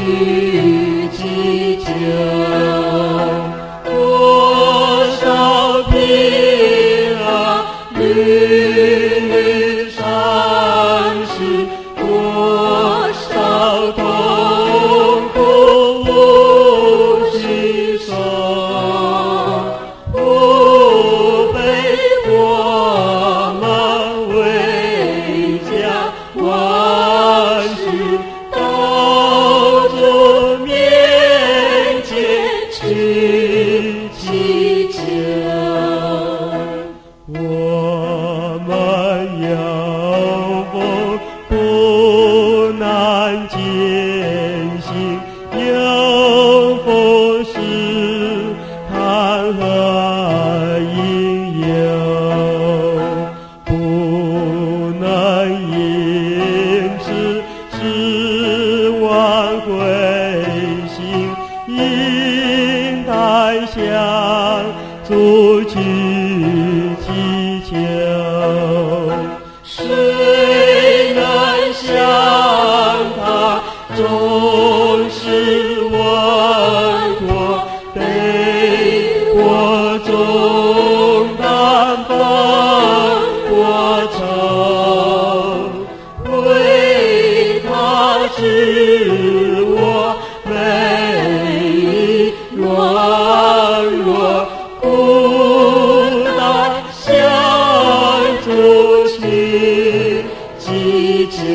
祈求，多少平安屡屡丧失，多少痛苦无牺牲，不被我们为家万事到主面前去祈求。我们要奉苦难艰辛，要奉试探和引诱，不能因此失望灰心，应当向主去祈求。谁能像他总是稳妥，背我重担放我愁，为他使我每一软弱孤单向主去祈求。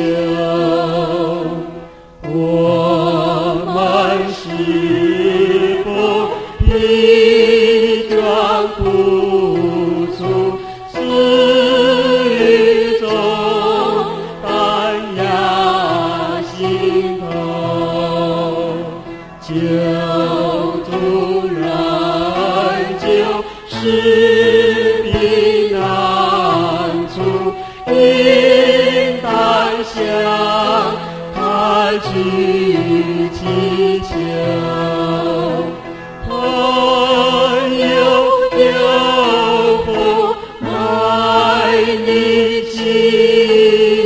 我们是否披装苦楚，死于中担压心头，救主仍旧是避难处，应当向他去祈求。朋友有福，爱你祈